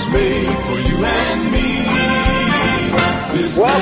was made for you and me.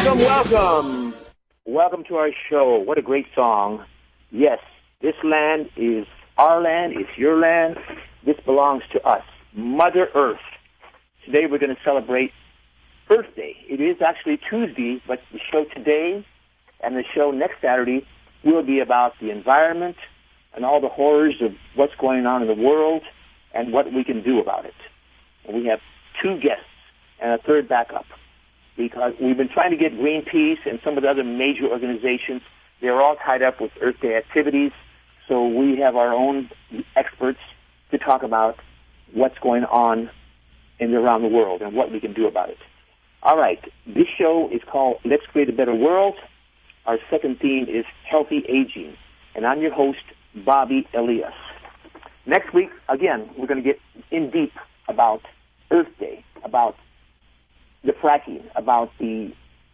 Welcome to our show. What a great song. Yes, this land is our land, it's your land. This belongs to us, Mother Earth. Today we're going to celebrate Earth Day. It is actually Tuesday, but the show today and the show next Saturday will be about the environment and all the horrors of what's going on in the world and what we can do about it. And we have two guests and a third backup, because we've been trying to get Greenpeace and some of the other major organizations. They're all tied up with Earth Day activities, so we have our own experts to talk about what's going on around the world and what we can do about it. All right, this show is called Let's Create a Better World. Our second theme is Healthy Aging, and I'm your host, Bobby Elias. Next week, again, we're going to get in deep about Earth Day, about the fracking, about the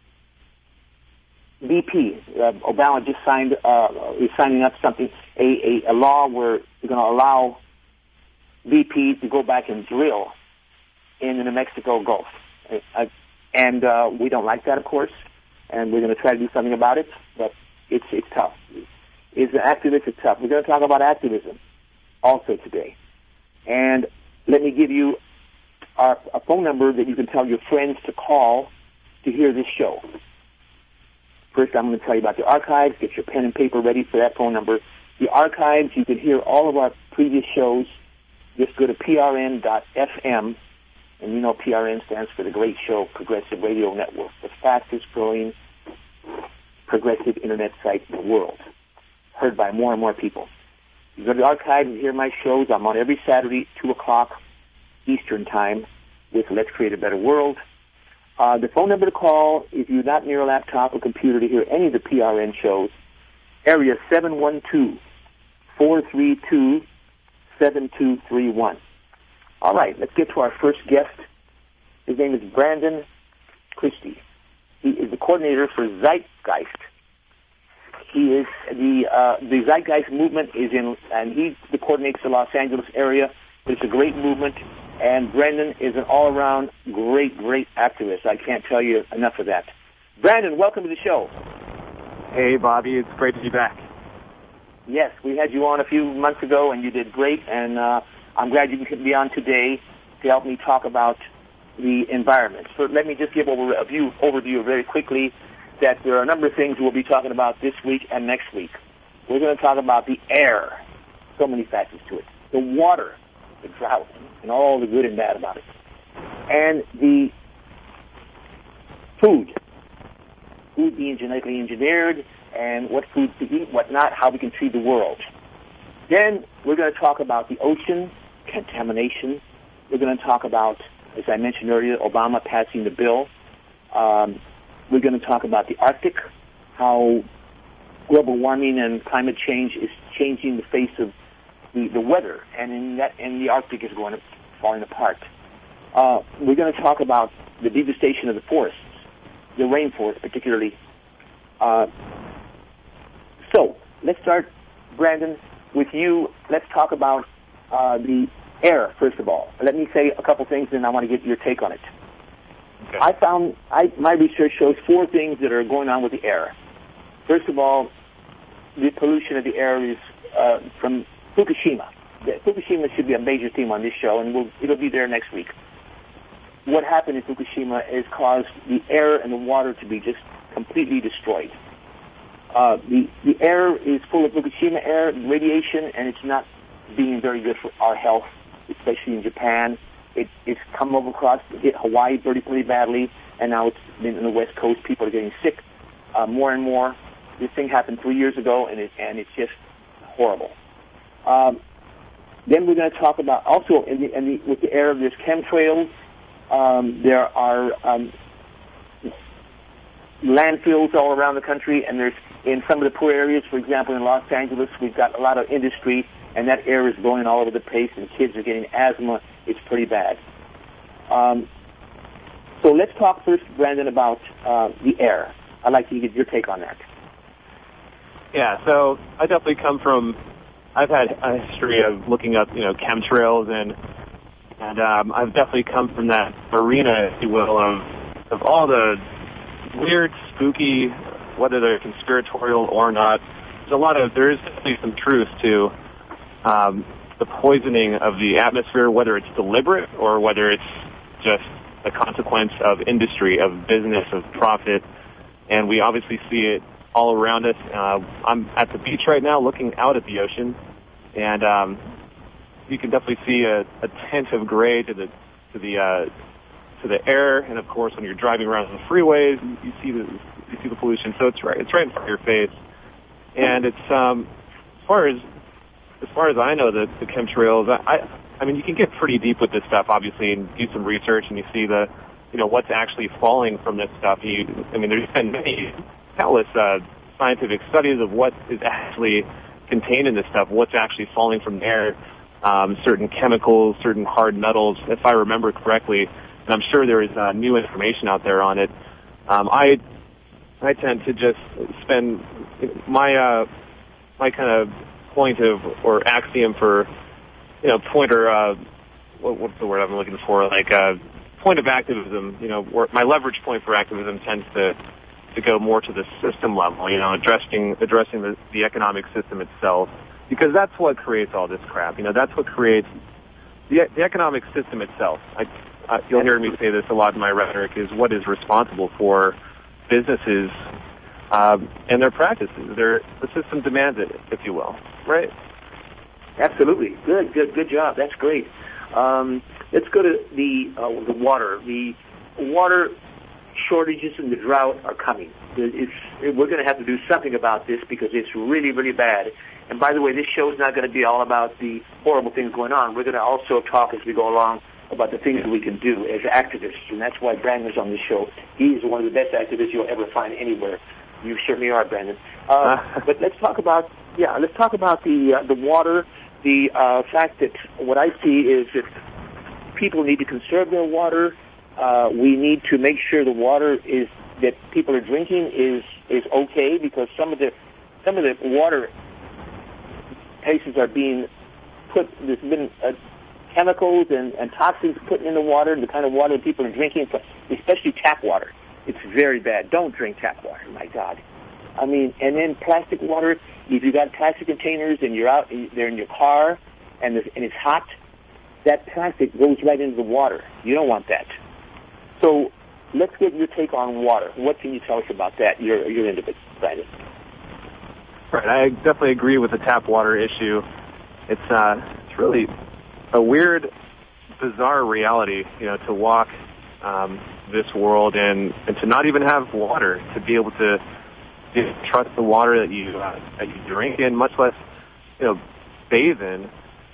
BP. Obama just is signing up something, a law where we're going to allow BP to go back and drill in the New Mexico Gulf. And we don't like that, of course, and we're going to try to do something about it, but it's tough. As an activist, it's tough. We're going to talk about activism also today. And let me give you a phone number that you can tell your friends to call to hear this show. First, I'm going to tell you about the archives. Get your pen and paper ready for that phone number. The archives, you can hear all of our previous shows. Just go to prn.fm, and you know PRN stands for the Great Show Progressive Radio Network, the fastest growing progressive internet site in the world, heard by more and more people. You go to the archives and hear my shows. I'm on every Saturday, 2 o'clock Eastern Time with Let's Create a Better World. The phone number to call, if you're not near a laptop or computer to hear any of the PRN shows, area 712-432-7231. All right, let's get to our first guest. His name is Brandon Christie. He is the coordinator for Zeitgeist. He is the Zeitgeist movement is in, and he coordinates the Los Angeles area. It's a great movement, and Brandon is an all-around great activist. I can't tell you enough of that. Brandon, welcome to the show. Hey, Bobby. It's great to be back. Yes, we had you on a few months ago, and you did great, and I'm glad you can be on today to help me talk about the environment. So let me just give an overview very quickly that there are a number of things we'll be talking about this week and next week. We're going to talk about the air, so many facets to it, the water, the drought, and all the good and bad about it, and the food being genetically engineered, and what foods to eat, what not, how we can feed the world. Then we're going to talk about the ocean, contamination. We're going to talk about, as I mentioned earlier, Obama passing the bill. We're going to talk about the Arctic, how global warming and climate change is changing the face of the weather, and the Arctic is falling apart. We're going to talk about the devastation of the forests, the rainforest particularly. So let's start, Brandon, with you. Let's talk about the air, first of all. Let me say a couple things, and I want to get your take on it. Okay. My research shows 4 things that are going on with the air. First of all, the pollution of the air is from Fukushima. Fukushima should be a major theme on this show, and it'll be there next week. What happened in Fukushima has caused the air and the water to be just completely destroyed. The air is full of Fukushima air, radiation, and it's not being very good for our health, especially in Japan. It's come over across, hit Hawaii pretty badly, and now it's been in the West Coast. People are getting sick more and more. This thing happened 3 years ago, and it's just horrible. Then we're going to talk about also with the air, there's chemtrails. There are landfills all around the country, and there's in some of the poor areas, for example, in Los Angeles, we've got a lot of industry, and that air is blowing all over the place, and kids are getting asthma. It's pretty bad. So let's talk first, Brandon, about the air. I'd like to get your take on that. Yeah, so I definitely I've had a history of looking up, chemtrails, and And I've definitely come from that arena, if you will, of all the weird, spooky, whether they're conspiratorial or not. There is definitely some truth to the poisoning of the atmosphere, whether it's deliberate or whether it's just a consequence of industry, of business, of profit. And we obviously see it all around us. I'm at the beach right now looking out at the ocean, and you can definitely see a tint of gray to the air. And of course, when you're driving around on the freeways, you see the pollution. So it's right in front of your face. And it's as far as I know, the chemtrails. I mean, you can get pretty deep with this stuff, obviously, and do some research, and you see what's actually falling from this stuff. There's been many countless scientific studies of what is actually contained in this stuff, what's actually falling from the air, certain chemicals, certain hard metals, if I remember correctly. And I'm sure there is new information out there on it. I tend to just spend my kind of point of or axiom for pointer. What's the word I'm looking for? Like point of activism. Where my leverage point for activism tends to go more to the system level. Addressing the economic system itself, because that's what creates all this crap. That's what creates the economic system itself. You'll hear me say this a lot in my rhetoric, is what is responsible for businesses and their practices. The system demands it, if you will. Right? Absolutely. Good job. That's great. Let's go to the water. The water shortages and the drought are coming. We're going to have to do something about this because it's really, really bad. And by the way, this show is not going to be all about the horrible things going on. We're going to also talk as we go along about the things that we can do as activists, and that's why Brandon's on this show. He's one of the best activists you'll ever find anywhere. You certainly are, Brandon. But let's talk about the water. The fact that what I see is that people need to conserve their water. We need to make sure the water that people are drinking is okay, because some of the water places are being put. There's been chemicals and toxins put in the water, the kind of water that people are drinking, especially tap water. It's very bad. Don't drink tap water. My God. And then plastic water. If you got plastic containers and they're in your car and it's hot, that plastic goes right into the water. You don't want that. So let's get your take on water. What can you tell us about that? You're into it, Brandon. Right. I definitely agree with the tap water issue. It's really a weird, bizarre reality, to walk this world and to not even have water, to be able to trust the water that you drink in, much less bathe in.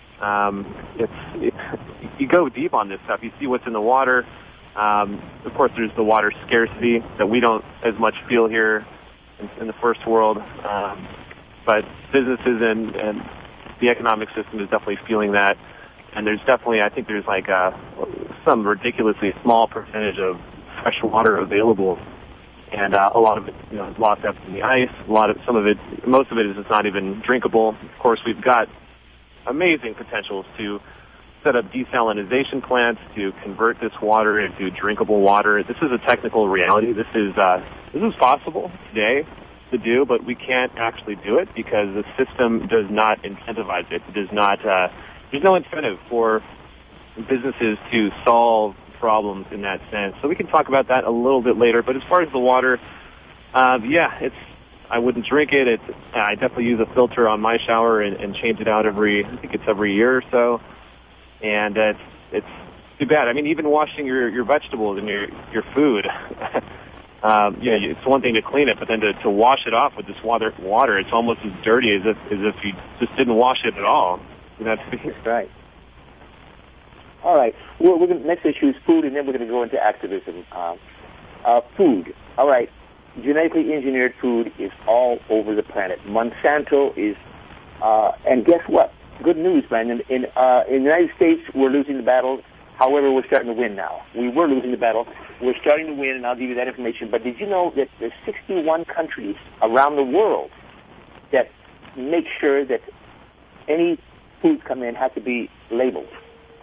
You go deep on this stuff. You see what's in the water. Of course, there's the water scarcity that we don't as much feel here in the first world, but businesses and the economic system is definitely feeling that. And there's definitely, I think there's like some ridiculously small percentage of fresh water available, and a lot of it, is lost up in the ice. Most of it is just not even drinkable. Of course, we've got amazing potentials to set up desalination plants to convert this water into drinkable water. This is a technical reality. This is possible today to do, but we can't actually do it because the system does not incentivize it. It does not. There's no incentive for businesses to solve problems in that sense. So we can talk about that a little bit later. But as far as the water, I wouldn't drink it. I definitely use a filter on my shower and change it out every year or so. And it's too bad. Even washing your vegetables and your food, it's one thing to clean it, but then to wash it off with this water, it's almost as dirty as if you just didn't wash it at all. That's right. All right. Well, next issue is food, and then we're going to go into activism. Food. All right. Genetically engineered food is all over the planet. Monsanto is, and guess what? Good news, Brandon. In the United States, we're losing the battle. However, we're starting to win now. We were losing the battle. We're starting to win, and I'll give you that information. But did you know that there's 61 countries around the world that make sure that any foods come in have to be labeled,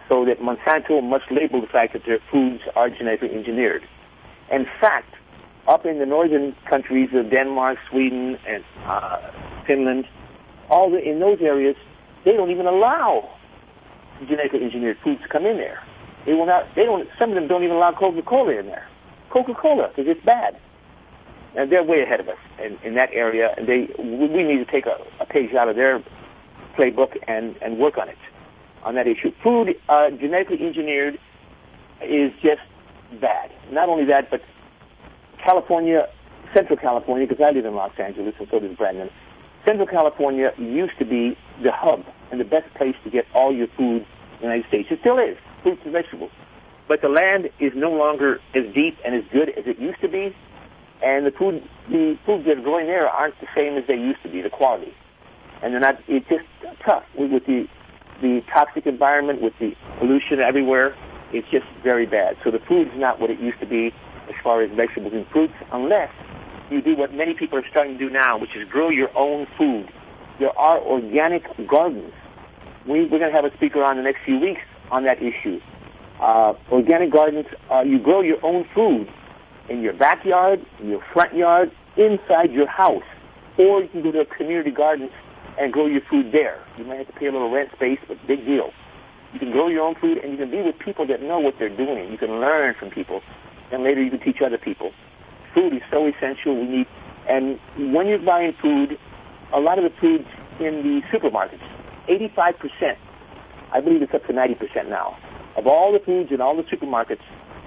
so that Monsanto must label the fact that their foods are genetically engineered. In fact, up in the northern countries of Denmark, Sweden, and Finland, in those areas, they don't even allow genetically engineered foods to come in there. They will not. They don't. Some of them don't even allow Coca-Cola in there. Coca-Cola, because it's bad. And they're way ahead of us in that area. And we need to take a page out of their playbook and work on it, on that issue. Food genetically engineered is just bad. Not only that, but California, Central California, because I live in Los Angeles, and so does Brandon. Central California used to be the hub and the best place to get all your food in the United States. It still is, fruits and vegetables. But the land is no longer as deep and as good as it used to be, and the foods that are growing there aren't the same as they used to be, the quality. And they're not. It's just tough with the toxic environment, with the pollution everywhere. It's just very bad. So the food's not what it used to be as far as vegetables and fruits, unless you do what many people are starting to do now, which is grow your own food. There are organic gardens. We're going to have a speaker on the next few weeks on that issue. Organic gardens, you grow your own food in your backyard, in your front yard, inside your house. Or you can go to a community garden and grow your food there. You might have to pay a little rent space, but big deal. You can grow your own food, and you can be with people that know what they're doing. You can learn from people, and later you can teach other people. Food is so essential. And when you're buying food, a lot of the foods in the supermarkets, 85%, I believe it's up to 90% now, of all the foods in all the supermarkets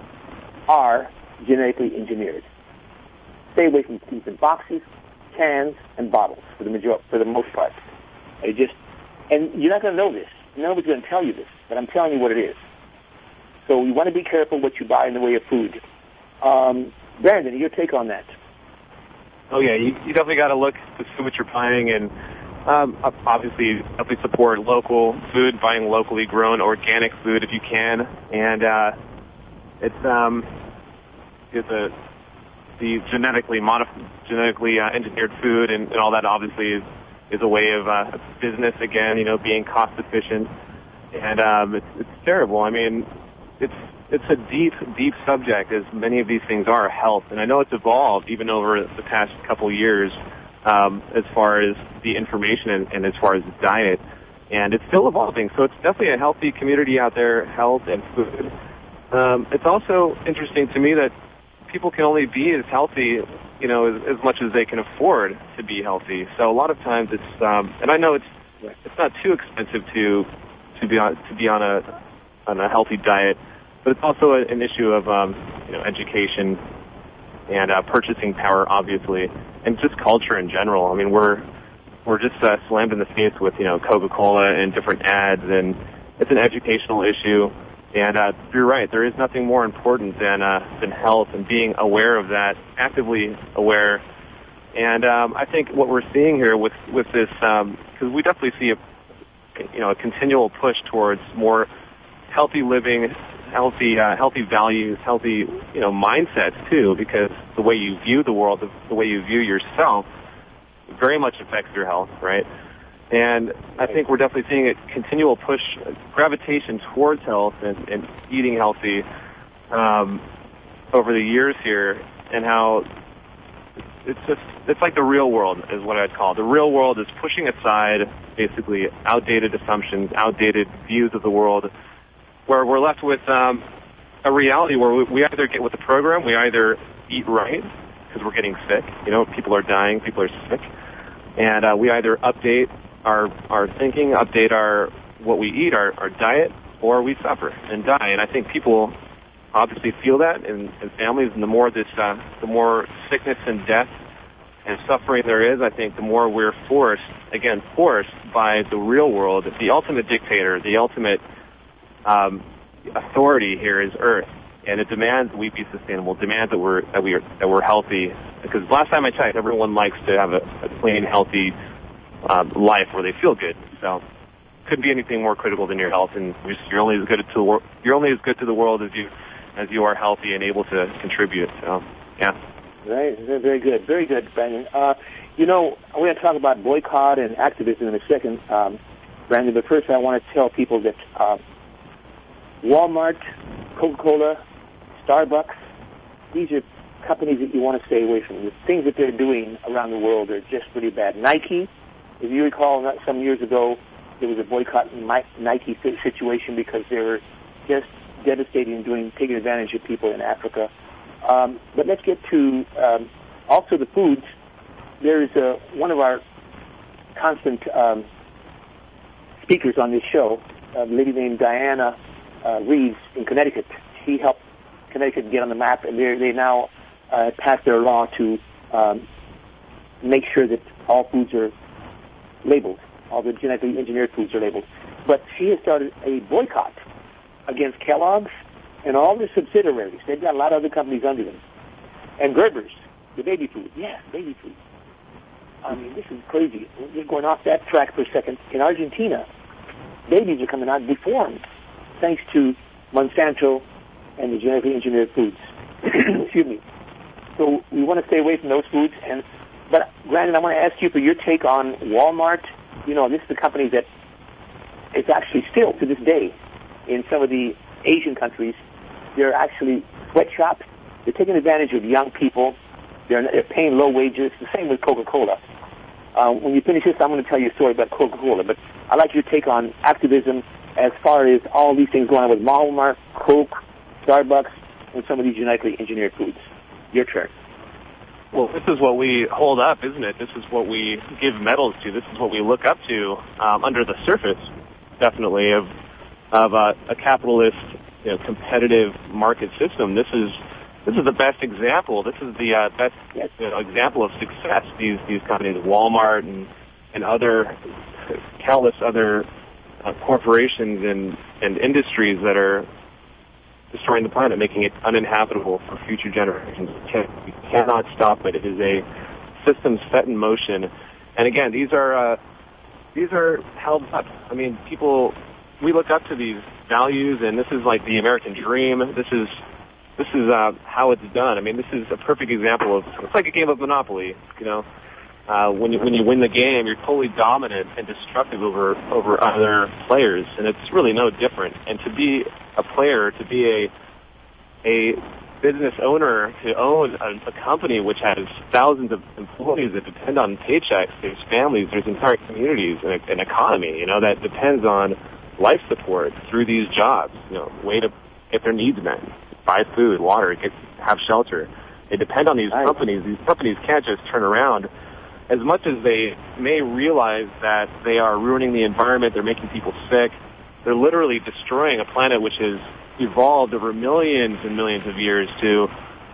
are genetically engineered. Stay away from things in boxes, cans, and bottles for the most part. And you're not going to know this. Nobody's going to tell you this, but I'm telling you what it is. So you want to be careful what you buy in the way of food. Brandon, your take on that? Oh yeah, you definitely got to look to see what you're buying, and obviously definitely support local food, buying locally grown organic food if you can, and the genetically engineered food and all that obviously is a way of business again, being cost efficient, and it's terrible. I mean, it's a deep subject, as many of these things are, health, and I know it's evolved even over the past couple years as far as the information and as far as diet, and it's still evolving. So it's definitely a healthy community out there, health and food. It's also interesting to me that people can only be as healthy, as much as they can afford to be healthy. So a lot of times it's, and I know it's not too expensive to be on a healthy diet, but it's also an issue of education and purchasing power, obviously, and just culture in general. I mean, we're just slammed in the face with Coca-Cola and different ads, and it's an educational issue. And you're right. There is nothing more important than health and being aware of that, actively aware. And I think what we're seeing here with this, because we definitely see a continual push towards more healthy living, healthy values, healthy mindsets too. Because the way you view the world, the way you view yourself, very much affects your health, right? And I think we're definitely seeing a continual push, gravitation towards health and eating healthy over the years here, and how it's like the real world is what I'd call it. The real world is pushing aside basically outdated assumptions, outdated views of the world, where we're left with a reality where we either get with the program, we either eat right because we're getting sick, people are dying, people are sick, and we either update our thinking, update what we eat, our diet, or we suffer and die. And I think people obviously feel that in families, and the more sickness and death and suffering there is, I think the more we're forced by the real world. The ultimate dictator, the ultimate authority here is Earth, and it demands we be sustainable, demands that we're healthy. Because last time I checked, everyone likes to have a clean, healthy life where they feel good. So couldn't be anything more critical than your health, and you're only as good to the world as you are healthy and able to contribute. So yeah. Right, very good, Brandon. We're going to talk about boycott and activism in a second, Brandon. But first, I want to tell people that Walmart, Coca-Cola, Starbucks, these are companies that you want to stay away from. The things that they're doing around the world are just pretty bad. Nike, if you recall, some years ago, there was a boycott in Nike situation because they were just devastating and taking advantage of people in Africa. But let's get to also the foods. There is one of our constant speakers on this show, a lady named Diana Reeves in Connecticut. She helped Connecticut get on the map, and they now passed their law to make sure that all foods are labeled, all the genetically engineered foods are labeled. But she has started a boycott against Kellogg's and all their subsidiaries. They've got a lot of other companies under them. And Gerber's, the baby food. Yeah, baby food. I mean, this is crazy. We're going off that track for a second. In Argentina, babies are coming out deformed thanks to Monsanto and the genetically engineered foods. Excuse me. So we want to stay away from those foods. But Brandon, I want to ask you for your take on Walmart. You know, this is the company that is actually still to this day in some of the Asian countries. They're actually sweatshops. They're taking advantage of young people. They're paying low wages. The same with Coca-Cola. When you finish this, I'm going to tell you a story about Coca-Cola. But I'd like your take on activism as far as all these things going on with Walmart, Coke, Starbucks, and some of these genetically engineered foods. Your turn. Well, this is what we hold up, isn't it? This is what we give medals to. This is what we look up to under the surface, definitely, of a capitalist, competitive market system. This is the best example. This is the best example of success. These companies, Walmart and other countless other corporations and industries that are destroying the planet, making it uninhabitable for future generations. We cannot stop it. It is a system set in motion. And again, these are held up. I mean, we look up to these values, and this is like the American dream. This is how it's done. I mean, this is a perfect example of, it's like a game of Monopoly, when you win the game, you're totally dominant and destructive over other players, and it's really no different. And to be a player, to be a business owner, to own a company which has thousands of employees that depend on paychecks, there's families, there's entire communities, and an economy, that depends on life support through these jobs, way to get their needs met, buy food, water, have shelter. They depend on these companies. These companies can't just turn around. As much as they may realize that they are ruining the environment, they're making people sick, they're literally destroying a planet which has evolved over millions and millions of years to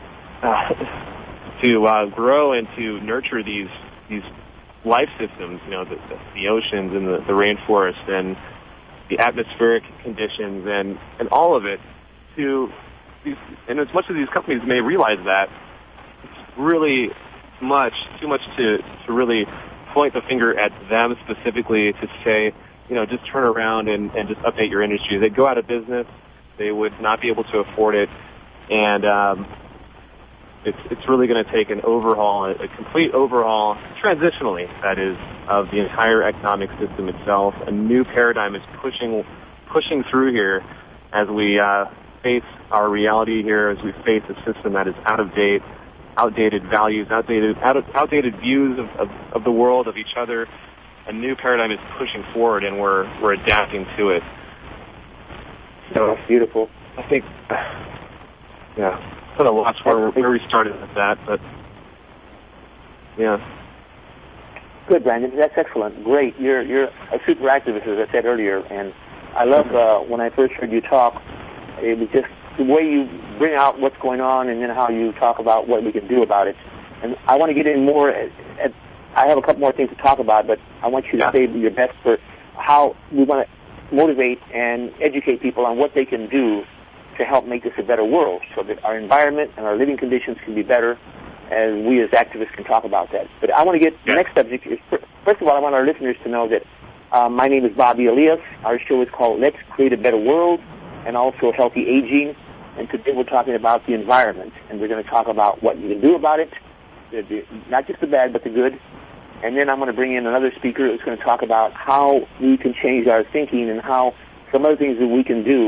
grow and to nurture these life systems, the oceans and the rainforest and the atmospheric conditions and all of it. And as much as these companies may realize that, it's really too much to really point the finger at them specifically to say, just turn around and just update your industry. They'd go out of business. They would not be able to afford it. And it's really going to take an overhaul, a complete overhaul, transitionally, that is, of the entire economic system itself. A new paradigm is pushing through here as we face our reality here, as we face a system that is out of date, outdated values, outdated views of the world, of each other. A new paradigm is pushing forward, and we're adapting to it. So beautiful. I think, I don't know where we started with that, but yeah. Good, Brandon. That's excellent. Great. You're a super activist, as I said earlier, and I love when I first heard you talk. It was just the way you bring out what's going on, and then how you talk about what we can do about it. And I want to get in more. I have a couple more things to talk about, but I want you to save your best for how we want to motivate and educate people on what they can do to help make this a better world, so that our environment and our living conditions can be better, and we as activists can talk about that. But I want to get the next subject. First of all, I want our listeners to know that my name is Bobby Elias. Our show is called Let's Create a Better World, and also Healthy Aging. And today we're talking about the environment, and we're going to talk about what you can do about it, not just the bad, but the good. And then I'm going to bring in another speaker who's going to talk about how we can change our thinking and how some other things that we can do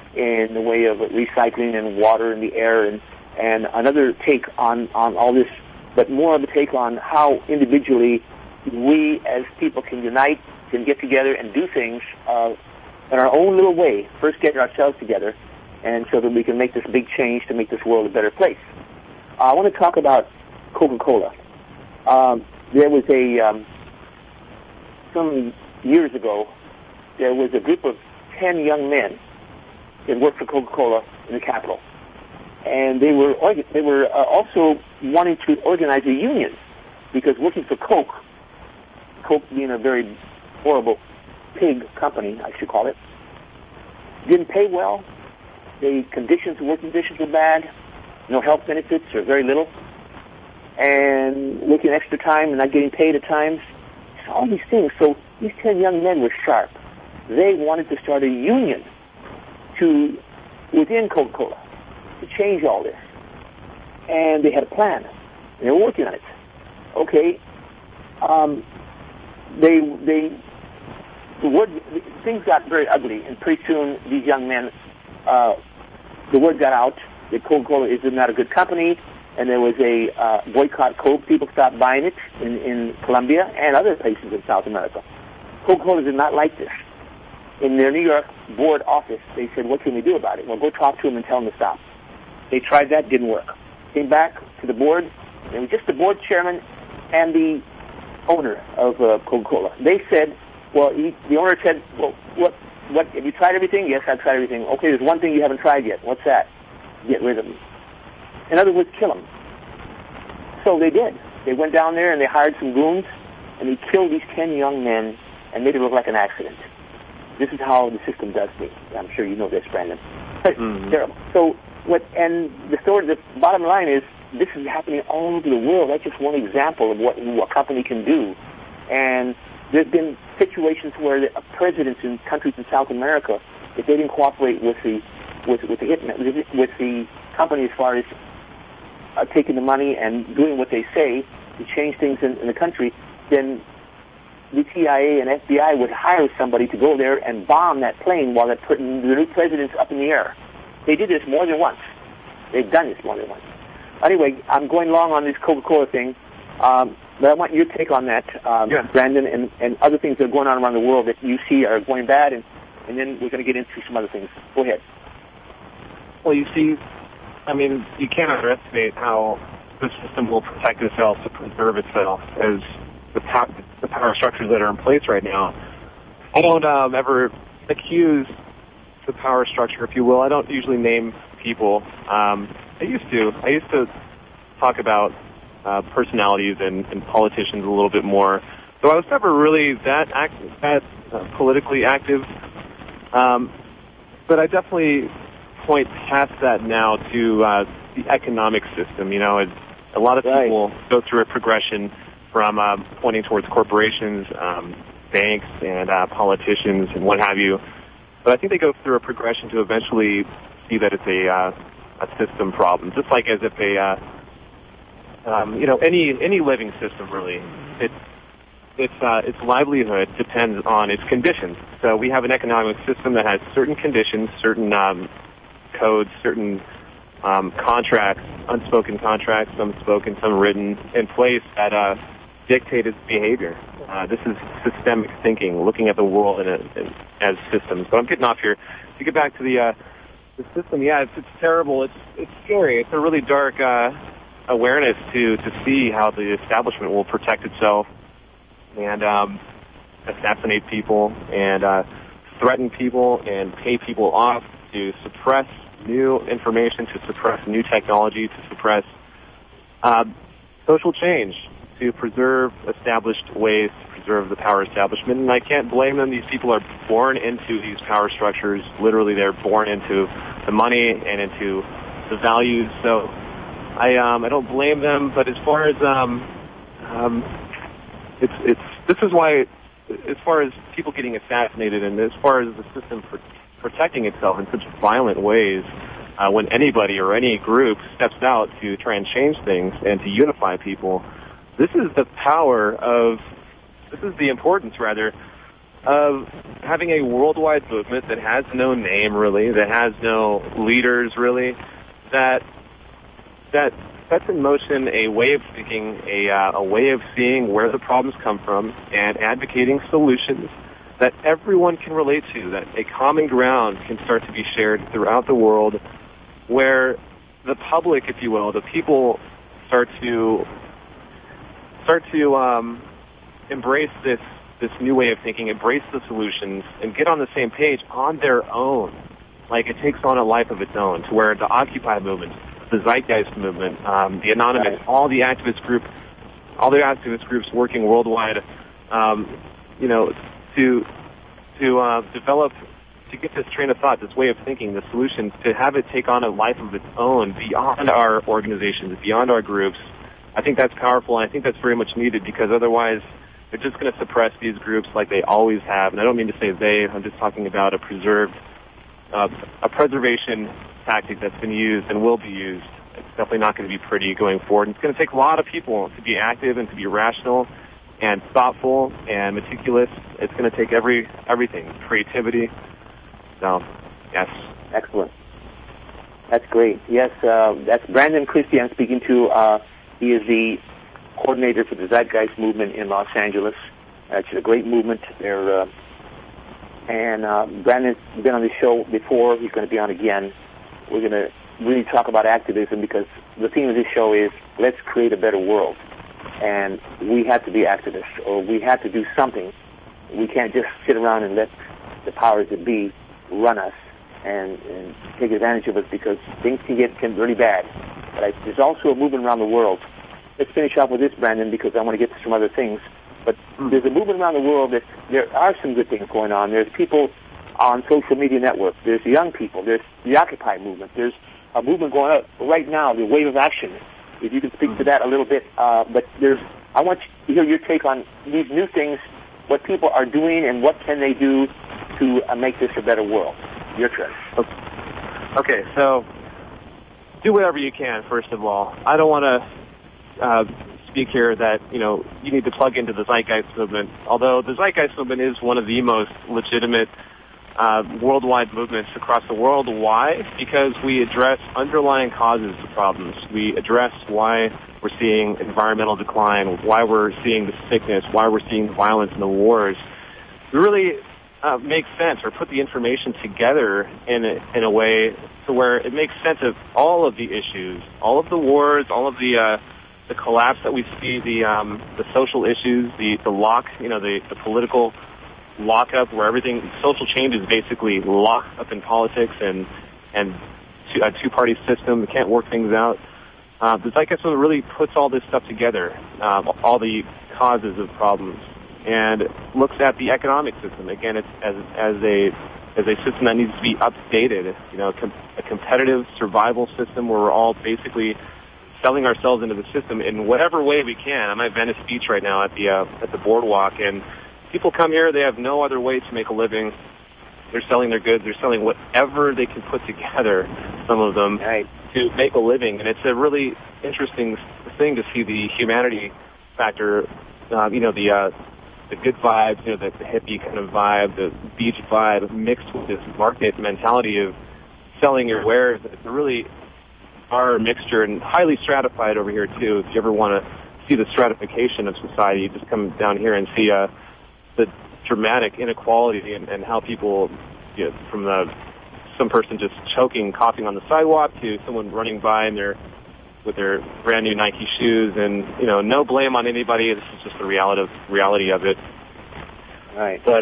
in the way of recycling and water and the air, and another take on all this, but more of a take on how individually we as people can unite, can get together and do things in our own little way, first get ourselves together, and so that we can make this big change to make this world a better place. I want to talk about Coca-Cola. There was some years ago, there was a group of 10 young men that worked for Coca-Cola in the Capitol. And they were also wanting to organize a union, because working for Coke being a very horrible pig company, I should call it, didn't pay well. The working conditions were bad, no health benefits or very little, and working extra time and not getting paid at times. So all these things. So these 10 young men were sharp. They wanted to start a union within Coca-Cola to change all this. And they had a plan. And they were working on it. Okay. Things got very ugly, and pretty soon these young men, the word got out that Coca-Cola is not a good company, and there was a boycott Coke. People stopped buying it in Colombia and other places in South America. Coca-Cola did not like this. In their New York board office, they said, what can we do about it? Well, go talk to them and tell them to stop. They tried that, didn't work. Came back to the board, and it was just the board chairman and the owner of Coca-Cola. They said, well, the owner said, well, what, have you tried everything? Yes, I've tried everything. Okay, there's one thing you haven't tried yet. What's that? Get rid of him. In other words, kill him. So they did. They went down there and they hired some goons, and they killed these 10 young men and made it look like an accident. This is how the system does things. I'm sure you know this, Brandon. Mm-hmm. Terrible. So the bottom line is, this is happening all over the world. That's just one example of what a company can do. And there's been situations where presidents in countries in South America, if they didn't cooperate with the company as far as taking the money and doing what they say to change things in the country, then the CIA and FBI would hire somebody to go there and bomb that plane while they're putting the new presidents up in the air. They did this more than once. They've done this more than once. Anyway, I'm going long on this Coca-Cola thing, but I want your take on that, Brandon, and other things that are going on around the world that you see are going bad, and then we're going to get into some other things. Go ahead. Well, you see, I mean, you can't underestimate how the system will protect itself to preserve itself as the power structures that are in place right now. I don't ever accuse the power structure, if you will. I don't usually name people. I used to talk about personalities and politicians a little bit more. So I was never really that politically active. But I definitely point past that now to the economic system. You know, a lot of people go through a progression from pointing towards corporations, banks, and politicians, and what have you. But I think they go through a progression to eventually see that it's a system problem, just like as if any living system really, its livelihood depends on its conditions. So we have an economic system that has certain conditions, certain codes, certain contracts, unspoken contracts, some spoken, some written, in place that dictate its behavior. This is systemic thinking, looking at the world as systems. But I'm getting off here. To get back to the system, it's terrible. It's scary. It's a really dark awareness to see how the establishment will protect itself and assassinate people and threaten people and pay people off to suppress new information, to suppress new technology, to suppress social change, to preserve established ways to preserve the power establishment. And I can't blame them. These people are born into these power structures. Literally, they're born into the money and into the values. So I don't blame them. But as far as this is why, as far as people getting assassinated, and as far as the system protecting itself in such violent ways, when anybody or any group steps out to try and change things and to unify people, this is the importance, rather, of having a worldwide movement that has no name really, that has no leaders really, that sets in motion a way of thinking, a way of seeing where the problems come from and advocating solutions that everyone can relate to, that a common ground can start to be shared throughout the world, where the public, if you will, the people start to embrace this new way of thinking, embrace the solutions, and get on the same page on their own. Like it takes on a life of its own, to where the Occupy movement, the Zeitgeist movement, the Anonymous, all the activist groups working worldwide, to develop, to get this train of thought, this way of thinking, the solutions, to have it take on a life of its own beyond our organizations, beyond our groups. I think that's powerful, and I think that's very much needed, because otherwise they're just going to suppress these groups like they always have. And I don't mean to say they, I'm just talking about a preservation tactic that's been used and will be used. It's definitely not going to be pretty going forward. And it's going to take a lot of people to be active and to be rational and thoughtful and meticulous. It's going to take everything, creativity. So, yes. Excellent. That's great. Yes, that's Brandon Christie I'm speaking to. He is the coordinator for the Zeitgeist movement in Los Angeles. It's a great movement. Brandon's been on the show before. He's going to be on again. We're going to really talk about activism, because the theme of this show is let's create a better world. And we have to be activists, or we have to do something. We can't just sit around and let the powers that be run us and take advantage of us, because things can get really bad. But there's also a movement around the world. Let's finish off with this, Brandon, because I want to get to some other things. But there's a movement around the world that there are some good things going on. There's people on social media networks. There's young people. There's the Occupy movement. There's a movement going on right now, the Wave of Action. If you can speak to that a little bit. But I want to hear your take on these new things, what people are doing, and what can they do to make this a better world. Your turn. Okay, so do whatever you can, first of all. I don't want to speak here that, you need to plug into the Zeitgeist movement, although the Zeitgeist movement is one of the most legitimate worldwide movements across the world. Why? Because we address underlying causes of problems. We address why we're seeing environmental decline, why we're seeing the sickness, why we're seeing the violence and the wars. We really make sense, or put the information together in a way to where it makes sense of all of the issues, all of the wars, all of the collapse that we see, the social issues, the political lockup, where social change is basically locked up in politics and a two-party system that can't work things out. The Zeitgeist really puts all this stuff together, all the causes of problems, and looks at the economic system. Again, it's as a system that needs to be updated. A competitive survival system where we're all basically selling ourselves into the system in whatever way we can. I'm at Venice Beach right now at the boardwalk, and people come here. They have no other way to make a living. They're selling their goods. They're selling whatever they can put together, some of them, to make a living. And it's a really interesting thing to see the humanity factor, the good vibes, the hippie kind of vibe, the beach vibe, mixed with this market mentality of selling your wares. It's a really are mixture, and highly stratified over here too. If you ever want to see the stratification of society, you just come down here and see the dramatic inequality and how people, from some person just choking, coughing on the sidewalk, to someone running by with their brand new Nike shoes, and no blame on anybody. This is just the reality of it. Right. But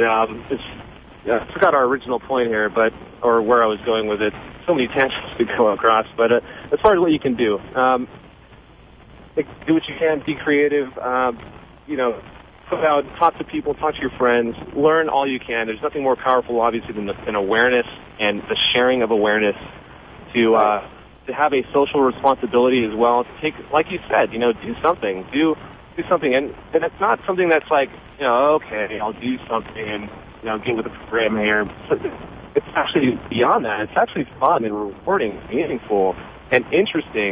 I forgot our original point here, or where I was going with it. So many tangents to go across, but as far as what you can do, do what you can, be creative, put out, talk to people, talk to your friends, learn all you can. There's nothing more powerful, obviously, than awareness and the sharing of awareness to have a social responsibility as well. To take, like you said, do something, and it's not something that's like, okay, I'll do something and get with the program here. It's actually beyond that. It's actually fun and rewarding, meaningful, and interesting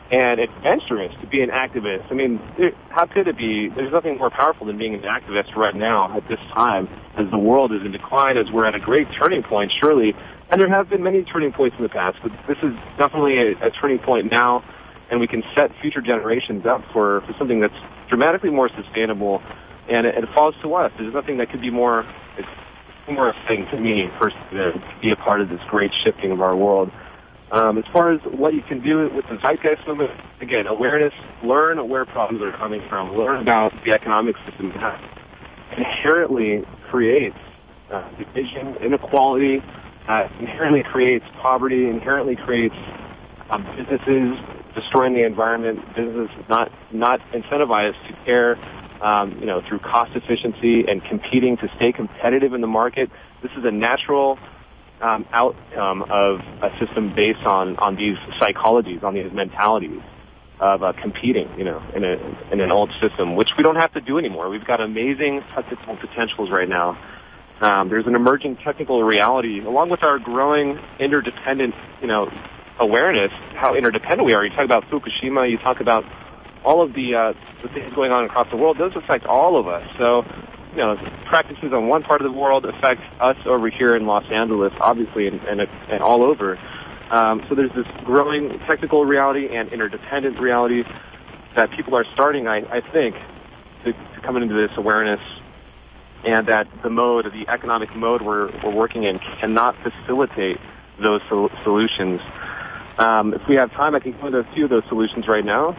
and adventurous to be an activist. I mean, how could it be? There's nothing more powerful than being an activist right now at this time, as the world is in decline, as we're at a great turning point, surely. And there have been many turning points in the past, but this is definitely a turning point now, and we can set future generations up for something that's dramatically more sustainable, and it falls to us. There's nothing that could be more exciting to me, personally, to be a part of this great shifting of our world. As far as what you can do with the Zeitgeist movement, again, awareness, learn where problems are coming from, learn about the economic system that inherently creates division, inequality, inherently creates poverty, inherently creates businesses destroying the environment, businesses not incentivized to care, through cost efficiency and competing to stay competitive in the market. This is a natural outcome of a system based on these psychologies, on these mentalities of competing, in an old system, which we don't have to do anymore. We've got amazing technical potentials right now. There's an emerging technical reality, along with our growing interdependent, awareness, how interdependent we are. You talk about Fukushima, you talk about all of the things going on across the world. Those affect all of us. So, practices on one part of the world affect us over here in Los Angeles, obviously, and all over. So there's this growing technical reality and interdependent reality that people are starting, I think, to come into this awareness, and that the economic mode we're working in cannot facilitate those solutions. If we have time, I can go into a few of those solutions right now.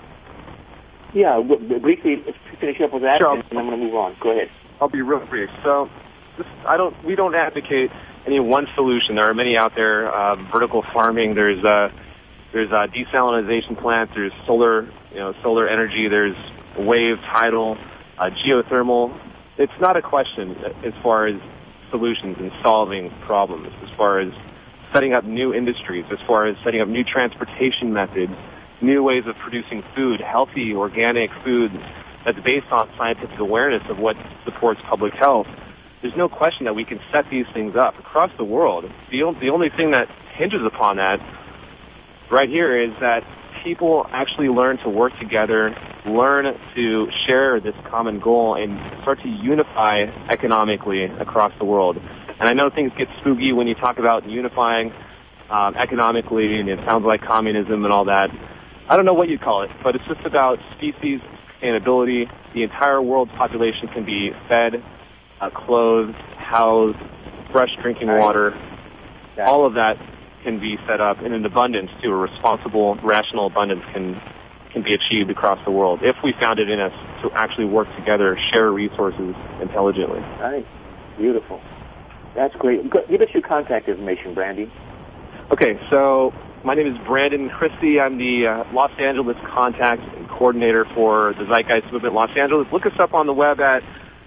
Yeah, briefly finish up with that, sure, and I'm going to move on. Go ahead. I'll be real brief. So, we don't advocate any one solution. There are many out there. Vertical farming. There's desalinization plants. There's solar energy. There's wave, tidal, geothermal. It's not a question as far as solutions and solving problems, as far as setting up new industries, as far as setting up new transportation methods, new ways of producing food, healthy, organic food that's based on scientific awareness of what supports public health. There's no question that we can set these things up across the world. The only thing that hinges upon that right here is that people actually learn to work together, learn to share this common goal, and start to unify economically across the world. And I know things get spooky when you talk about unifying economically, and it sounds like communism and all that. I don't know what you call it, but it's just about species sustainability. The entire world's population can be fed, clothed, housed, fresh drinking water. All of that can be set up in an abundance, too. A responsible, rational abundance can be achieved across the world if we found it in us to actually work together, share resources intelligently. All right. Beautiful. That's great. Give us your contact information, Brandy. Okay, so my name is Brandon Christie. I'm the Los Angeles contact and coordinator for the Zeitgeist Movement Los Angeles. Look us up on the web at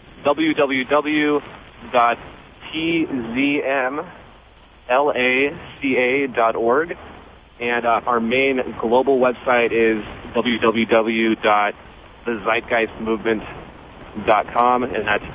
www.tzmlaca.org. And our main global website is www.thezeitgeistmovement.com, and that's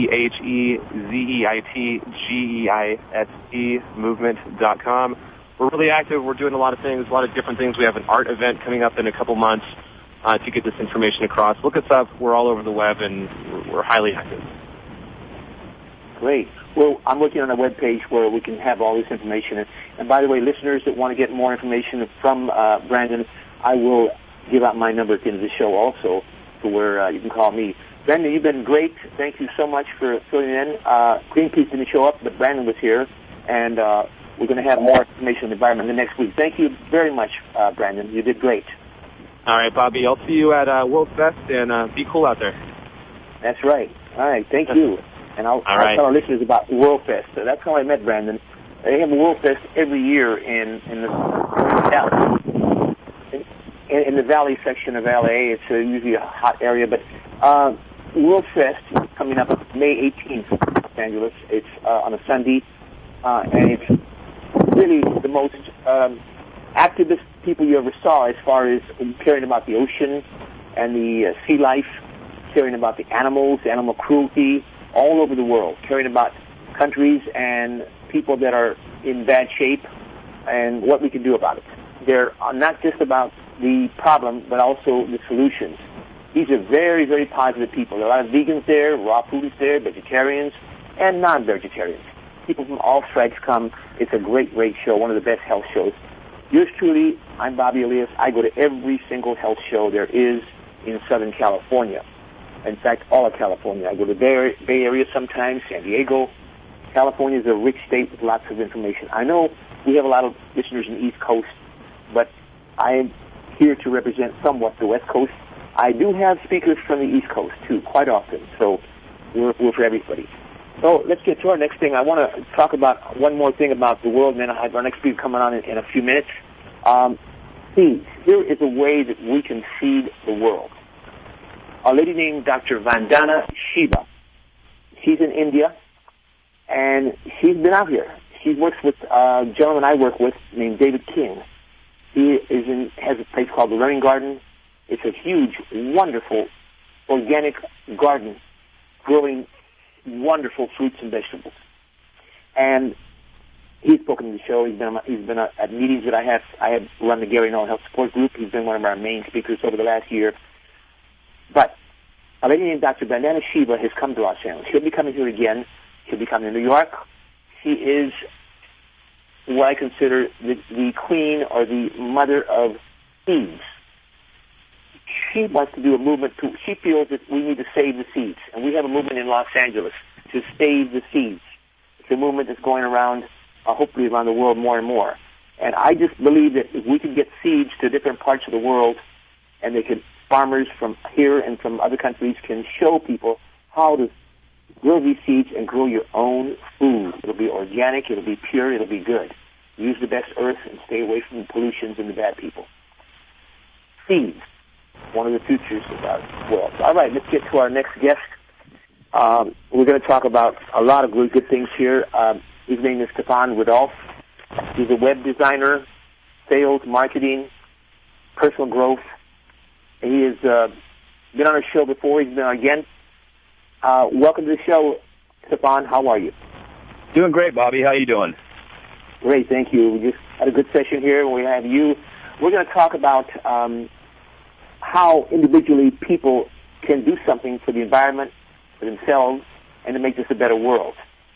THEZEITGEIST movement.com. We're really active. We're doing a lot of things, a lot of different things. We have an art event coming up in a couple months to get this information across. Look us up. We're all over the web, and we're highly active. Great. Well, I'm looking on a webpage where we can have all this information. And by the way, listeners that want to get more information from Brandon, I will give out my number at the end of the show also, to where you can call me. Brandon, you've been great. Thank you so much for filling in. Greenpeace didn't show up, but Brandon was here, and we're going to have more information on the environment the next week. Thank you very much, Brandon. You did great. All right, Bobby. I'll see you at World Fest, and be cool out there. That's right. All right. Thank you. And I'll tell our listeners about World Fest. So that's how I met Brandon. They have a World Fest every year in the valley section of LA. It's usually a hot area, but World Fest is coming up May 18th in Los Angeles. It's on a Sunday, and it's really the most activist people you ever saw as far as caring about the ocean and the sea life, caring about the animals, animal cruelty, all over the world, caring about countries and people that are in bad shape and what we can do about it. They're not just about the problem, but also the solutions. These are very, very positive people. There are a lot of vegans there, raw foodies there, vegetarians, and non-vegetarians. People from all stripes come. It's a great, great show, one of the best health shows. Yours truly, I'm Bobby Elias. I go to every single health show there is in Southern California. In fact, all of California. I go to the Bay Area sometimes, San Diego. California is a rich state with lots of information. I know we have a lot of listeners in the East Coast, but I am here to represent somewhat the West Coast. I do have speakers from the East Coast, too, quite often, so we're for everybody. So let's get to our next thing. I want to talk about one more thing about the world, and then I have our next speaker coming on in a few minutes. Seeds. Here is a way that we can seed the world. A lady named Dr. Vandana Shiva. She's in India, and she's been out here. She works with a gentleman I work with named David King. He has a place called the Learning Garden. It's a huge, wonderful, organic garden growing wonderful fruits and vegetables. And he's spoken to the show. He's been at meetings that I have run the Gary Nolan Health Support Group. He's been one of our main speakers over the last year. But a lady named Dr. Vandana Shiva has come to Los Angeles. She'll be coming here again. She'll be coming to New York. She is what I consider the queen or the mother of seeds. She wants to do a movement. She feels that we need to save the seeds. And we have a movement in Los Angeles to save the seeds. It's a movement that's going around, hopefully around the world more and more. And I just believe that if we can get seeds to different parts of the world, and farmers from here and from other countries can show people how to grow these seeds and grow your own food. It'll be organic, it'll be pure, it'll be good. Use the best earth and stay away from the pollutions and the bad people. Seeds, one of the futures of our world. All right, let's get to our next guest. We're going to talk about a lot of really good things here. His name is Stefan Rudolph. He's a web designer, sales, marketing, personal growth. He has been on our show before. He's been on again. Welcome to the show, Stefan. How are you? Doing great, Bobby. How you doing? Great, thank you. We just had a good session here. We have you. We're going to talk about how individually people can do something for the environment, for themselves, and to make this a better world.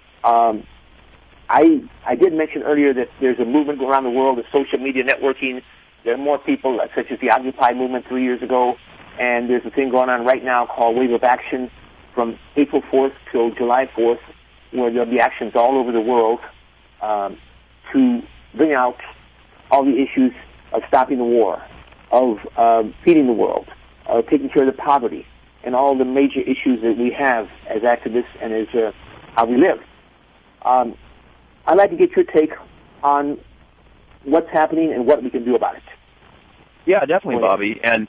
I did mention earlier that there's a movement going around the world of social media networking. There are more people, such as the Occupy movement 3 years ago, and there's a thing going on right now called Wave of Action from April 4th till July 4th, where there'll be actions all over the world to bring out all the issues of stopping the war, of feeding the world, of taking care of the poverty, and all the major issues that we have as activists and as how we live. I'd like to get your take on what's happening and what we can do about it. Yeah, definitely, Bobby. And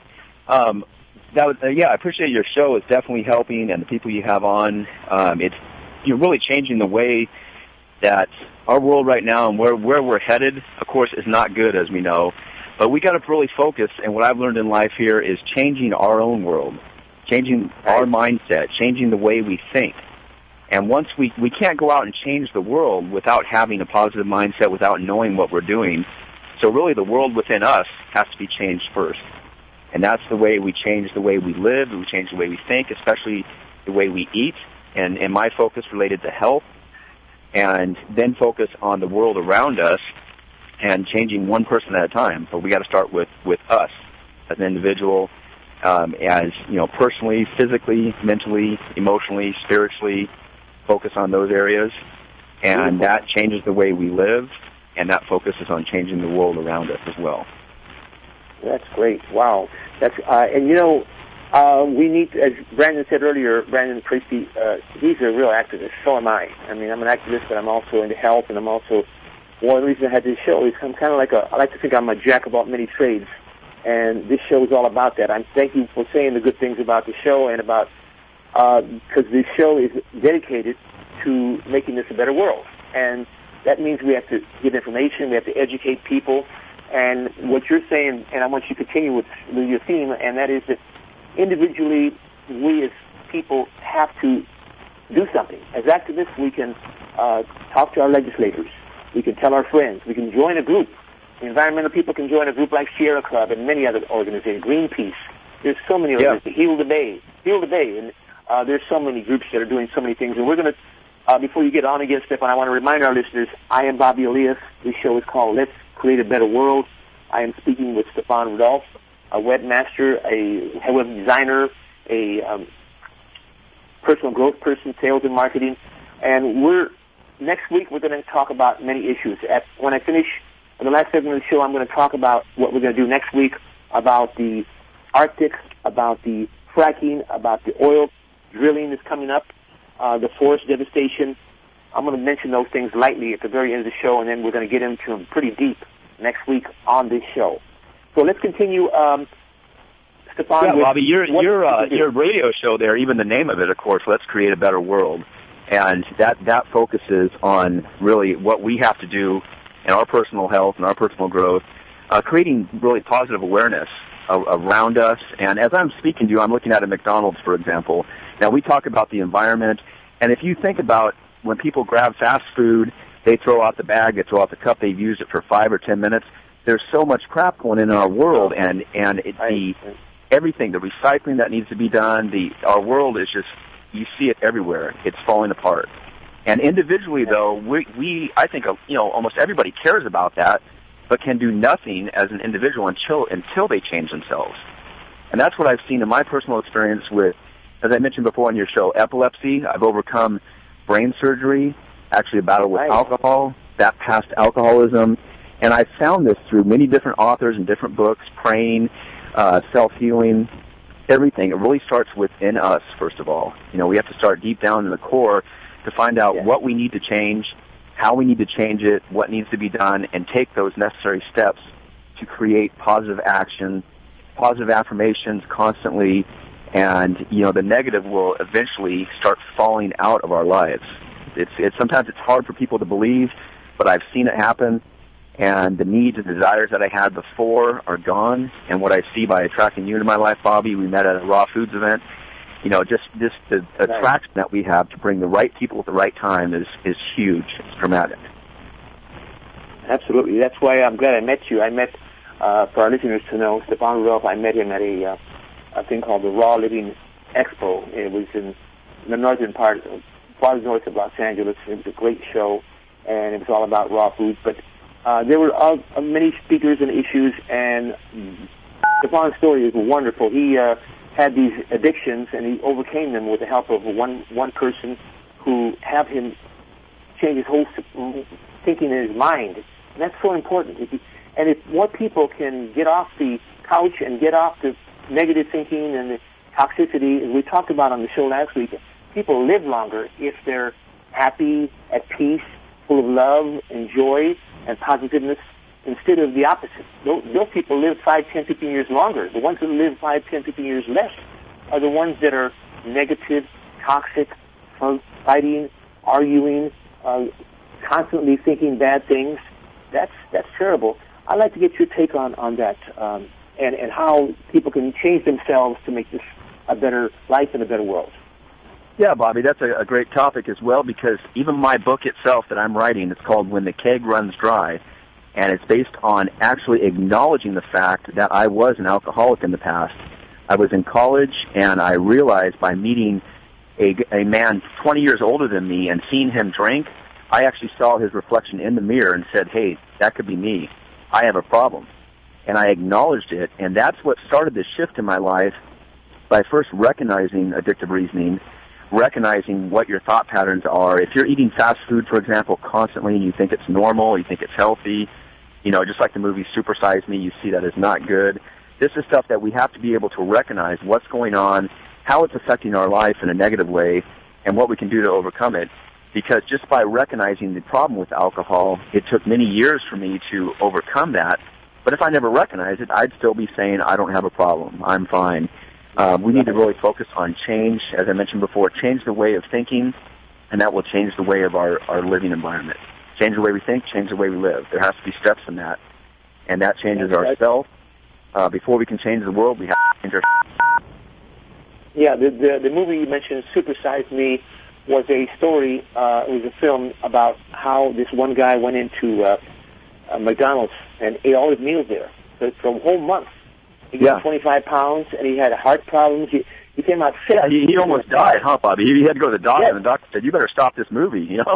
I appreciate your show. It's definitely helping, and the people you have on. It's really changing the way that our world right now and where we're headed, of course, is not good, as we know. But we got to really focus, and what I've learned in life here is changing our own world, changing our mindset, changing the way we think. And once we can't go out and change the world without having a positive mindset, without knowing what we're doing. So really the world within us has to be changed first. And that's the way we change the way we live, we change the way we think, especially the way we eat. And my focus related to health, and then focus on the world around us and changing one person at a time. But we got to start with us as an individual, personally, physically, mentally, emotionally, spiritually, focus on those areas. And that changes the way we live, and that focuses on changing the world around us as well. That's great. Wow. That's we need, as Brandon said earlier, Brandon Priestley, he's a real activist. So am I. I mean, I'm an activist, but I'm also into health, and I'm also, one of the reasons I had this show is I'm kind of like I like to think I'm a jack of all many trades, and this show is all about that. I'm thank you for saying the good things about the show and about, because this show is dedicated to making this a better world. And that means we have to give information, we have to educate people, and what you're saying, and I want you to continue with your theme, and that is that individually, we as people have to do something. As activists, we can talk to our legislators. We can tell our friends. We can join a group Environmental people can join a group like Sierra Club and many other organizations, Greenpeace. There's so many organizations, Heal the Bay, and there's so many groups that are doing so many things. And we're going to, before you get on again, Stefan, I want to remind our listeners, I am Bobby Elias. This show is called Let's Create a Better World. I am speaking with Stefan Rudolph, a webmaster, a web designer, a personal growth person, sales and marketing. And next week we're going to talk about many issues. When I finish the last segment of the show, I'm going to talk about what we're going to do next week, about the Arctic, about the fracking, about the oil drilling that's coming up, the forest devastation. I'm going to mention those things lightly at the very end of the show, and then we're going to get into them pretty deep next week on this show. So let's continue, Stefan. Yeah, Bobby, your radio show there, even the name of it, of course, Let's Create a Better World, and that focuses on really what we have to do in our personal health and our personal growth, creating really positive awareness around us. And as I'm speaking to you, I'm looking at a McDonald's, for example. Now, we talk about the environment, and if you think about when people grab fast food, they throw out the bag, they throw out the cup, they've used it for 5 or 10 minutes. There's so much crap going in our world, and everything, the recycling that needs to be done, our world is just, you see it everywhere. It's falling apart. And individually, though, I think, almost everybody cares about that, but can do nothing as an individual until they change themselves. And that's what I've seen in my personal experience with, as I mentioned before on your show, epilepsy. I've overcome brain surgery, actually a battle with alcohol, that past alcoholism. And I found this through many different authors and different books, praying, self-healing, everything. It really starts within us, first of all. We have to start deep down in the core to find out what we need to change, how we need to change it, what needs to be done, and take those necessary steps to create positive action, positive affirmations constantly, and, the negative will eventually start falling out of our lives. Sometimes it's hard for people to believe, but I've seen it happen, and the needs and desires that I had before are gone, and what I see by attracting you into my life, Bobby, we met at a Raw Foods event, just the attraction that we have to bring the right people at the right time is huge. It's dramatic. Absolutely. That's why I'm glad I met you. I met, for our listeners to know, Stefan Rudolph, I met him at a thing called the Raw Living Expo. It was in the northern part, far north of Los Angeles. It was a great show, and it was all about raw foods. But there were many speakers and issues, and Stefan's story is wonderful. He had these addictions, and he overcame them with the help of one person who had him change his whole thinking in his mind. And that's so important. And if more people can get off the couch and get off the negative thinking and the toxicity, as we talked about on the show last week, people live longer if they're happy, at peace, full of love and joy and positiveness, instead of the opposite. Those people live 5, 10, 15 years longer. The ones that live 5, 10, 15 years less are the ones that are negative, toxic, fighting, arguing, constantly thinking bad things. That's terrible. I'd like to get your take on that and how people can change themselves to make this a better life and a better world. Yeah, Bobby, that's a great topic as well, because even my book itself that I'm writing, it's called When the Keg Runs Dry, and it's based on actually acknowledging the fact that I was an alcoholic in the past. I was in college, and I realized by meeting a man 20 years older than me and seeing him drink, I actually saw his reflection in the mirror and said, hey, that could be me. I have a problem. And I acknowledged it, and that's what started this shift in my life by first recognizing addictive reasoning, recognizing what your thought patterns are. If you're eating fast food, for example, constantly, and you think it's normal, you think it's healthy, just like the movie Super Size Me, you see that as not good. This is stuff that we have to be able to recognize what's going on, how it's affecting our life in a negative way, and what we can do to overcome it. Because just by recognizing the problem with alcohol, it took many years for me to overcome that. But if I never recognized it, I'd still be saying, I don't have a problem, I'm fine. We need to really focus on change, as I mentioned before, change the way of thinking, and that will change the way of our living environment. Change the way we think, change the way we live. There has to be steps in that. And that changes ourselves. Before we can change the world, we have to change ourselves. Yeah, the movie you mentioned, Super Size Me, was a story, it was a film about how this one guy went into McDonald's and ate all his meals there for a whole month. He gained 25 pounds, and he had heart problems. He came out sick. Yeah, he almost died, huh, Bobby? He had to go to the doctor, and the doctor said, "You better stop this movie," you know?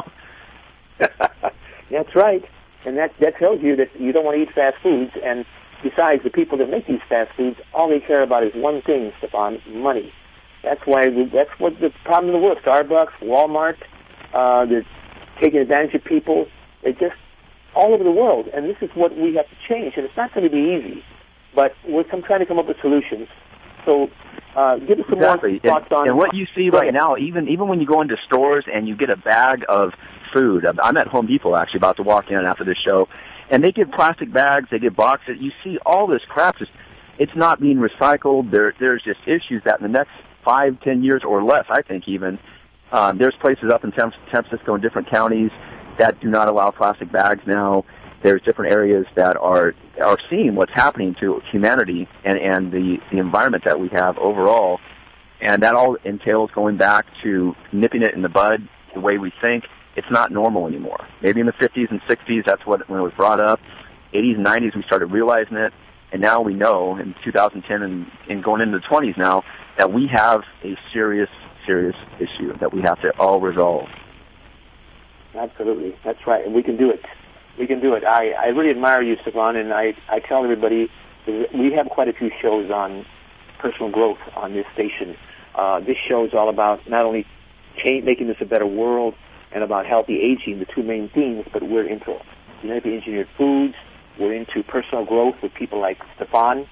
That's right. And that tells you that you don't want to eat fast foods. And besides, the people that make these fast foods, all they care about is one thing, Stefan: money. That's what the problem in the world. Starbucks, Walmart, they're taking advantage of people. They're just all over the world. And this is what we have to change. And it's not going to be easy, but I'm trying to come up with solutions. So give us some more thoughts on... And what you see right now, even when you go into stores and you get a bag of food, I'm at Home Depot actually about to walk in after this show, and they give plastic bags, they give boxes. You see all this crap. It's not being recycled. There's just issues that in the next 5-10 years or less, I think even, there's places up in San Francisco and different counties that do not allow plastic bags now. There's different areas that are seeing what's happening to humanity and the environment that we have overall. And that all entails going back to nipping it in the bud, the way we think. It's not normal anymore. Maybe in the 50s and 60s, that's when it was brought up. 80s and 90s, we started realizing it. And now we know, in 2010 and going into the 20s now, that we have a serious, serious issue that we have to all resolve. Absolutely. That's right. And we can do it. We can do it. I really admire you, Stefan, and I tell everybody we have quite a few shows on personal growth on this station. This show is all about not only making this a better world and about healthy aging, the two main themes, but we're into genetically engineered foods. We're into personal growth with people like Stefan.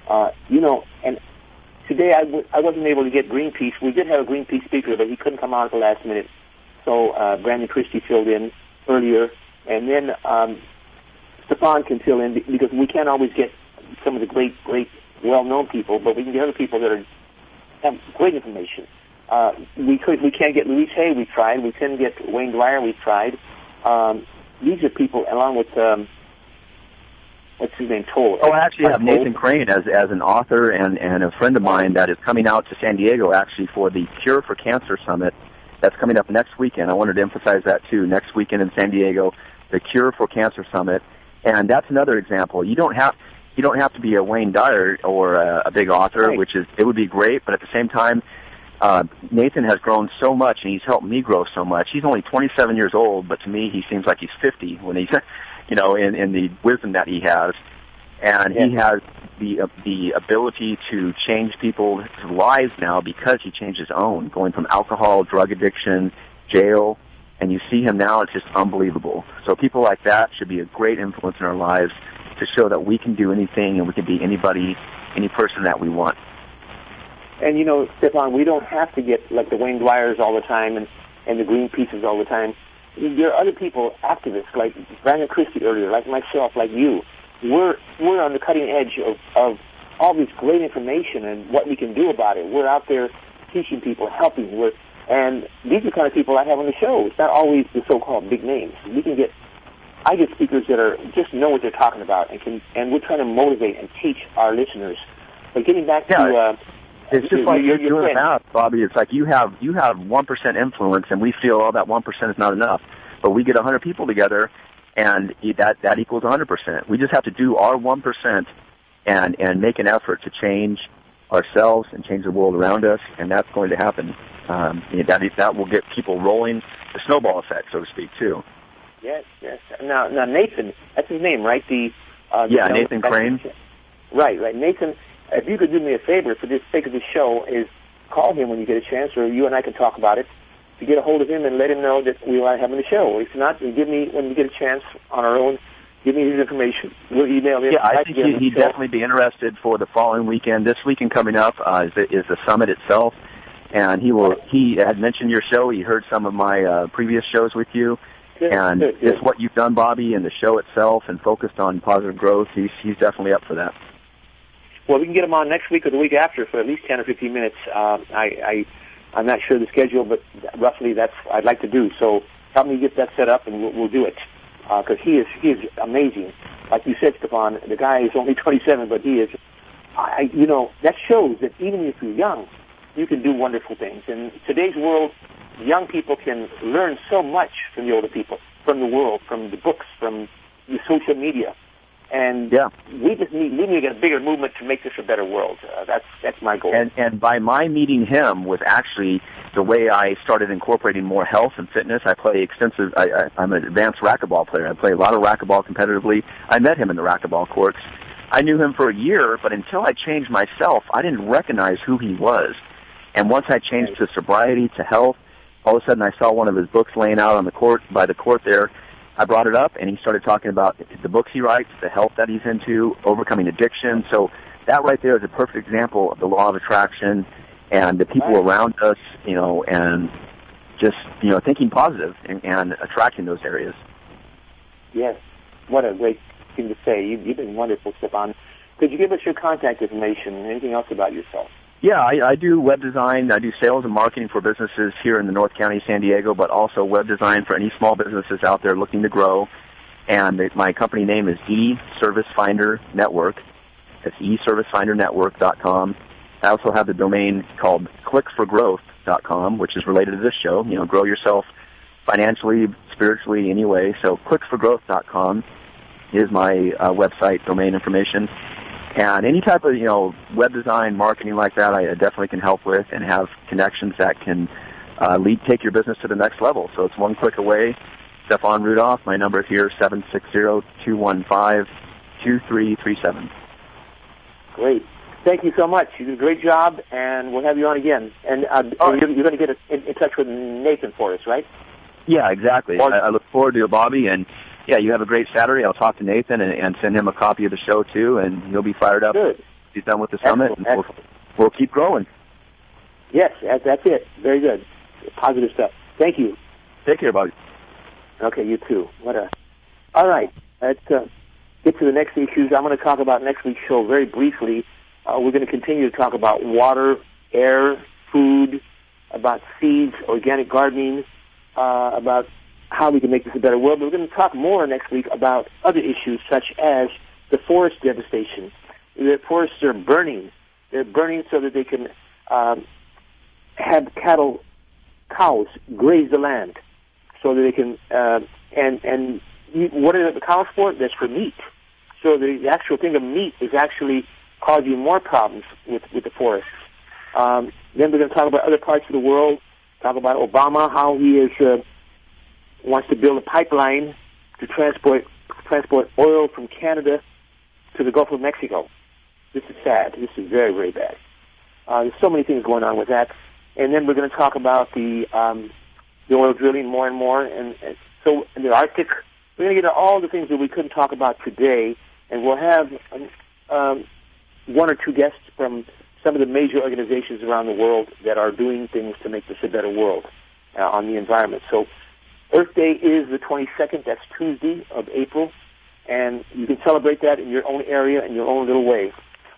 And today I wasn't able to get Greenpeace. We did have a Greenpeace speaker, but he couldn't come on at the last minute. So Brandon Christie filled in earlier. And then Stefan can fill in because we can't always get some of the great, well-known people, but we can get other people that have great information. We can't get Louise Hay. We tried. We couldn't get Wayne Dwyer. We tried. These are people along with what's his name? Toll. Oh, I actually have Nathan Crane as an author and a friend of mine that is coming out to San Diego actually for the Cure for Cancer Summit. That's coming up next weekend. I wanted to emphasize that too. Next weekend in San Diego, the Cure for Cancer Summit, and that's another example. You don't have to be a Wayne Dyer or a big author, right. It would be great, but at the same time, Nathan has grown so much, and he's helped me grow so much. He's only 27 years old, but to me, he seems like he's 50 when he's, in the wisdom that he has, and he has the ability to change people's lives now because he changed his own, going from alcohol, drug addiction, jail, and you see him now, it's just unbelievable. So people like that should be a great influence in our lives to show that we can do anything and we can be anybody, any person that we want. And Stefan, we don't have to get like the Wayne Dwyers all the time and the Greenpeaces all the time. There are other people, activists like Brandon Christie earlier, like myself, like you. We're on the cutting edge of all this great information and what we can do about it. We're out there teaching people, helping. And these are the kind of people I have on the show. It's not always the so-called big names. I get speakers that just know what they're talking about and we're trying to motivate and teach our listeners. But getting back to it's just like you're doing math, Bobby. It's like you have 1% influence, and we feel that 1% is not enough. But we get 100 people together, and that equals 100%. We just have to do our 1% and make an effort to change ourselves and change the world around us, and that's going to happen. That will get people rolling, the snowball effect, so to speak, too. Yes. Now Nathan, that's his name, right? Nathan Crane. Right. Nathan, if you could do me a favor for the sake of the show, is call him when you get a chance, or you and I can talk about it, to get a hold of him and let him know that we are having the show. If not, give me, when you get a chance on our own, give me his information. We'll email him. Yeah, I think he'd definitely be interested for the following weekend. This weekend coming up is the summit itself, and he had mentioned your show. He heard some of my previous shows with you. Good. Just what you've done, Bobby, and the show itself, and focused on positive growth, he's definitely up for that. Well, we can get him on next week or the week after for at least 10 or 15 minutes. I'm not sure the schedule, but roughly that's what I'd like to do. So help me get that set up, and we'll do it. Because he is amazing. Like you said, Stefan, the guy is only 27, but he is. That shows that even if you're young, you can do wonderful things. In today's world, young people can learn so much from the older people, from the world, from the books, from the social media. And we need to get a bigger movement to make this a better world. That's my goal. And by my meeting him was actually the way I started incorporating more health and fitness. I play extensive. I'm an advanced racquetball player. I play a lot of racquetball competitively. I met him in the racquetball courts. I knew him for a year, but until I changed myself, I didn't recognize who he was. And once I changed to sobriety, to health, all of a sudden I saw one of his books laying out on the court, by the court there. I brought it up, and he started talking about the books he writes, the health that he's into, overcoming addiction. So that right there is a perfect example of the law of attraction and the people around us, and just, thinking positive and attracting those areas. Yes. What a great thing to say. You've been wonderful, Stefan. Could you give us your contact information? Anything else about yourself? Yeah, I do web design. I do sales and marketing for businesses here in the North County, San Diego, but also web design for any small businesses out there looking to grow. And my company name is eService Finder Network. It's eServiceFinderNetwork.com. I also have the domain called clickforgrowth.com, which is related to this show. Grow yourself financially, spiritually, anyway. So clickforgrowth.com is my website domain information. And any type of, web design, marketing like that, I definitely can help with and have connections that can take your business to the next level. So it's one click away. Stefan Rudolph, my number here, 760-215-2337. Great. Thank you so much. You did a great job, and we'll have you on again. And you're going to get in touch with Nathan for us, right? Yeah, exactly. I look forward to it, Bobby, and yeah, you have a great Saturday. I'll talk to Nathan and send him a copy of the show, too, and he'll be fired up. Good. He's done with the summit, and we'll keep growing. Yes, that's it. Very good. Positive stuff. Thank you. Take care, Bobby. Okay, you too. All right. Let's get to the next issues. I'm going to talk about next week's show very briefly. We're going to continue to talk about water, air, food, about seeds, organic gardening, about how we can make this a better world. But we're going to talk more next week about other issues such as the forest devastation. The forests are burning. They're burning so that they can have cows graze the land, so that they can and what are the cows for? That's for meat. So the actual thing of meat is actually causing more problems with the forests. Then we're going to talk about other parts of the world. Talk about Obama, how he is wants to build a pipeline to transport oil from Canada to the Gulf of Mexico. This is sad. This is very, very bad. There's so many things going on with that. And then we're going to talk about the oil drilling more and more. And so in the Arctic, we're going to get to all the things that we couldn't talk about today. And we'll have one or two guests from some of the major organizations around the world that are doing things to make this a better world on the environment. So Earth Day is the 22nd. That's Tuesday of April. And you can celebrate that in your own area, in your own little way.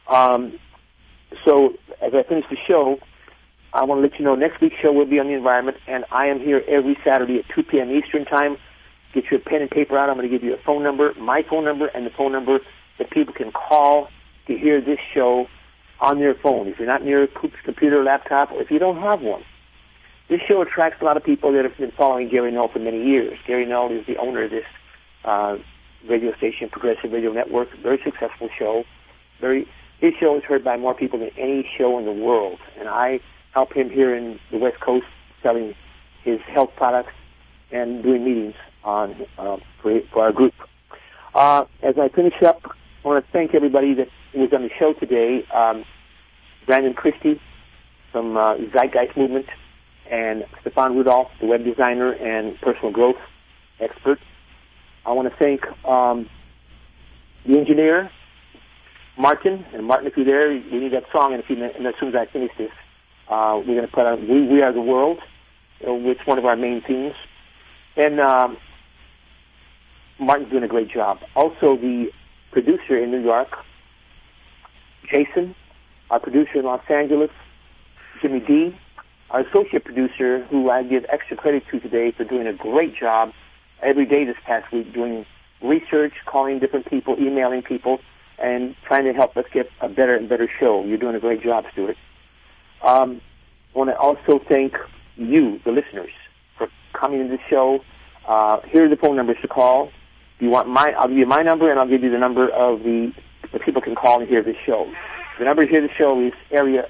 So as I finish the show, I want to let you know next week's show will be on the environment, and I am here every Saturday at 2 p.m. Eastern Time. Get your pen and paper out. I'm going to give you a phone number, my phone number, and the phone number that people can call to hear this show on their phone. If you're not near a computer or laptop, or if you don't have one. This show attracts a lot of people that have been following Gary Null for many years. Gary Null is the owner of this radio station, Progressive Radio Network, very successful show. His show is heard by more people than any show in the world, and I help him here in the West Coast selling his health products and doing meetings for our group. As I finish up, I want to thank everybody that was on the show today. Brandon Christie from Zeitgeist Movement, and Stefan Rudolph, the web designer and personal growth expert. I want to thank the engineer, Martin. And Martin, if you're there, we need that song in a few minutes. And as soon as I finish this, we're going to put on We Are the World, which is one of our main themes. And Martin's doing a great job. Also, the producer in New York, Jason, our producer in Los Angeles, Jimmy D, our associate producer, who I give extra credit to today for doing a great job every day this past week, doing research, calling different people, emailing people, and trying to help us get a better and better show. You're doing a great job, Stuart. I want to also thank you, the listeners, for coming to the show. Here are the phone numbers to call, You want I'll give you my number, and I'll give you the number of the people can call and hear the show. The number to hear the show is area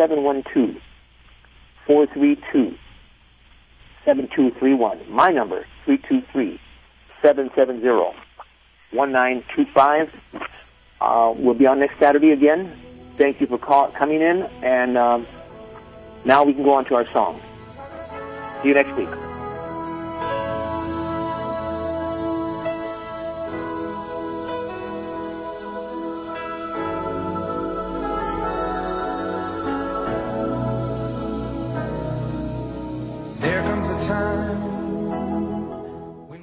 712-432-7231. My number, 323-770-1925. We'll be on next Saturday again. Thank you for coming in, and now we can go on to our song. See you next week. There comes a time